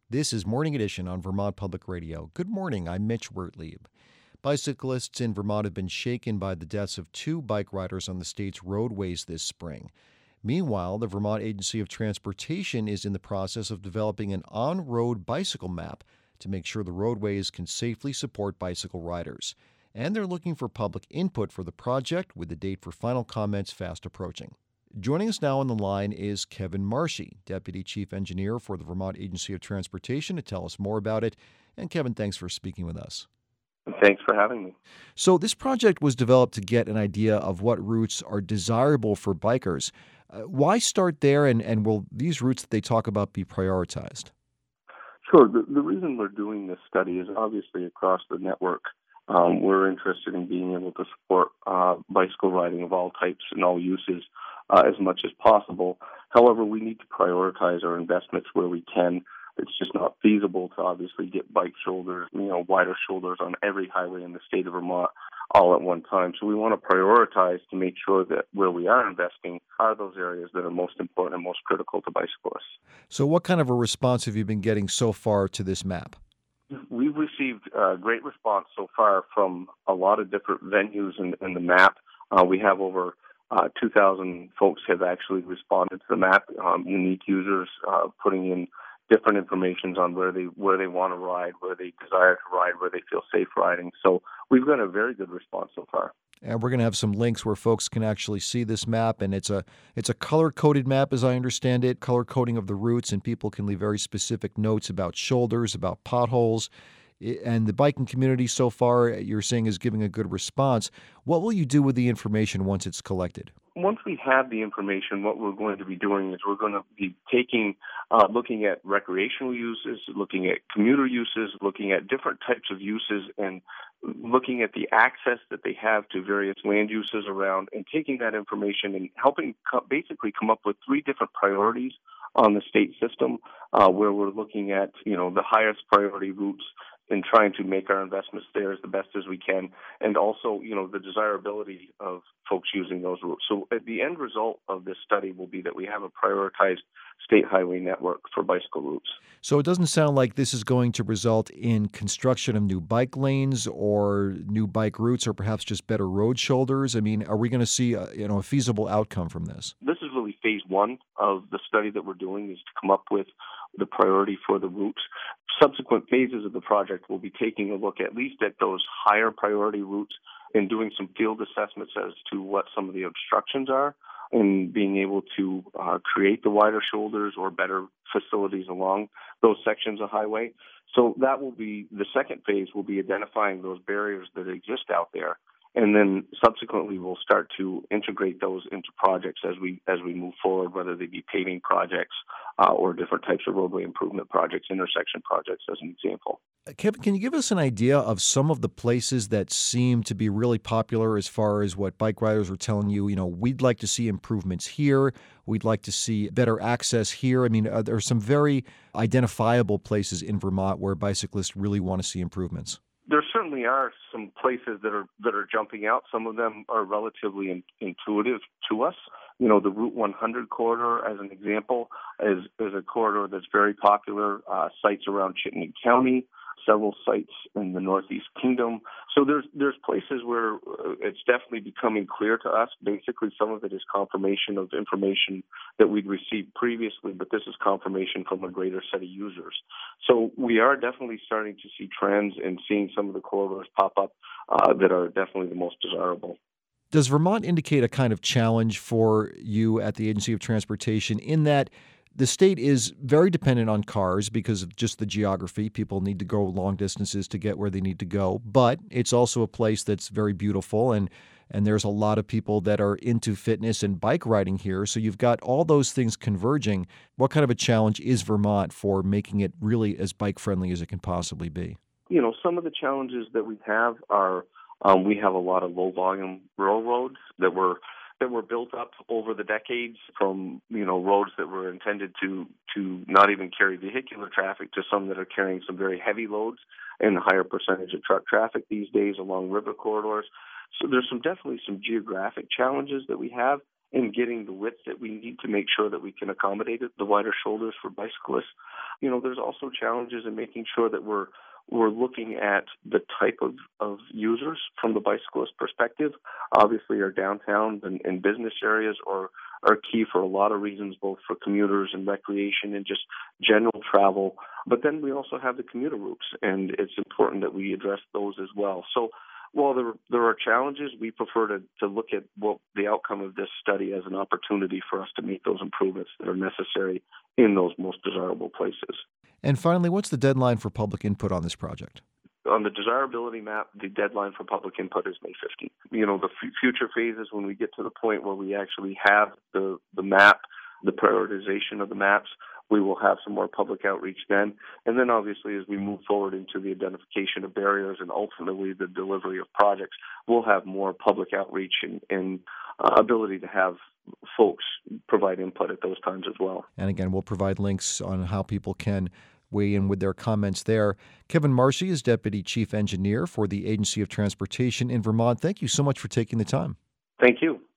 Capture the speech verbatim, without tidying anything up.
This is Morning Edition on Vermont Public Radio. Good morning, I'm Mitch Wertlieb. Bicyclists in Vermont have been shaken by the deaths of two bike riders on the state's roadways this spring. Meanwhile, the Vermont Agency of Transportation is in the process of developing an on-road bicycle map to make sure the roadways can safely support bicycle riders. And they're looking for public input for the project, with the date for final comments fast approaching. Joining us now on the line is Kevin Marshy, Deputy Chief Engineer for the Vermont Agency of Transportation, to tell us more about it. And Kevin, thanks for speaking with us. Thanks for having me. So this project was developed to get an idea of what routes are desirable for bikers. Uh, why start there, and, and will these routes that they talk about be prioritized? Sure. The, the reason we're doing this study is obviously across the network. Um, we're interested in being able to support uh, bicycle riding of all types and all uses uh, as much as possible. However, we need to prioritize our investments where we can. It's just not feasible to obviously get bike shoulders, you know, wider shoulders on every highway in the state of Vermont all at one time. So we want to prioritize to make sure that where we are investing are those areas that are most important and most critical to bicyclists. So what kind of a response have you been getting so far to this map? We've received a great response so far from a lot of different venues in, in the map. Uh, we have over uh, two thousand folks have actually responded to the map, um, unique users uh, putting in different informations on where they where they want to ride, where they desire to ride, where they feel safe riding. So we've got a very good response so far. And we're going to have some links where folks can actually see this map, and it's a it's a color-coded map, as I understand it, color coding of the routes, and people can leave very specific notes about shoulders, about potholes. And the biking community so far, you're saying, is giving a good response. What will you do with the information once it's collected? Once we have the information, what we're going to be doing is we're going to be taking, uh, looking at recreational uses, looking at commuter uses, looking at different types of uses, and looking at the access that they have to various land uses around, and taking that information and helping co- basically come up with three different priorities on the state system, uh, where we're looking at, you know, the highest priority routes and trying to make our investments there as the best as we can, and also, you know, the desirability of folks using those routes. So at the end result of this study will be that we have a prioritized state highway network for bicycle routes. So it doesn't sound like this is going to result in construction of new bike lanes or new bike routes, or perhaps just better road shoulders. I mean, are we going to see a, you know, a feasible outcome from this? This is really phase one of the study that we're doing, is to come up with the priority for the routes. Subsequent phases of the project will be taking a look at least at those higher priority routes and doing some field assessments as to what some of the obstructions are, and being able to uh, create the wider shoulders or better facilities along those sections of highway. So that will be the second phase, will be identifying those barriers that exist out there. And then subsequently, we'll start to integrate those into projects as we as we move forward, whether they be paving projects uh, or different types of roadway improvement projects, intersection projects, as an example. Kevin, can you give us an idea of some of the places that seem to be really popular as far as what bike riders are telling you? You know, we'd like to see improvements here. We'd like to see better access here. I mean, uh, there are some very identifiable places in Vermont where bicyclists really want to see improvements. There certainly are some places that are that are jumping out. Some of them are relatively in, intuitive to us. You know, the Route one hundred corridor, as an example, is, is a corridor that's very popular. Uh, sites around Chittenden County, several sites in the Northeast Kingdom. So there's there's places where uh, it's definitely becoming clear to us. Basically, some of it is confirmation of information that we'd received previously, but this is confirmation from a greater set of users. So we are definitely starting to see trends and seeing some of the corridors pop up uh, that are definitely the most desirable. Does Vermont indicate a kind of challenge for you at the Agency of Transportation in that the state is very dependent on cars because of just the geography? People need to go long distances to get where they need to go, but it's also a place that's very beautiful, and and there's a lot of people that are into fitness and bike riding here. So you've got all those things converging. What kind of a challenge is Vermont for making it really as bike friendly as it can possibly be? You know, some of the challenges that we have are um, we have a lot of low volume railroads that were that were built up over the decades, from, you know, roads that were intended to to not even carry vehicular traffic to some that are carrying some very heavy loads and a higher percentage of truck traffic these days along river corridors. So there's some definitely some geographic challenges that we have in getting the width that we need to make sure that we can accommodate it, the wider shoulders for bicyclists. you know, there's also challenges in making sure that we're we're looking at the type of, of users from the bicyclist perspective. Obviously, our downtowns and, and business areas are, are key for a lot of reasons, both for commuters and recreation and just general travel. But then we also have the commuter routes, and it's important that we address those as well. So while there, there are challenges, we prefer to, to look at what the outcome of this study as an opportunity for us to make those improvements that are necessary in those most desirable places. And finally, what's the deadline for public input on this project? On the desirability map, the deadline for public input is May fifteenth. You know, the f- future phases, when we get to the point where we actually have the, the map, the prioritization of the maps, we will have some more public outreach then. And then obviously as we move forward into the identification of barriers and ultimately the delivery of projects, we'll have more public outreach and, and uh, ability to have folks provide input at those times as well. And again, we'll provide links on how people can weigh in with their comments there. Kevin Marcy is Deputy Chief Engineer for the Agency of Transportation in Vermont. Thank you so much for taking the time. Thank you.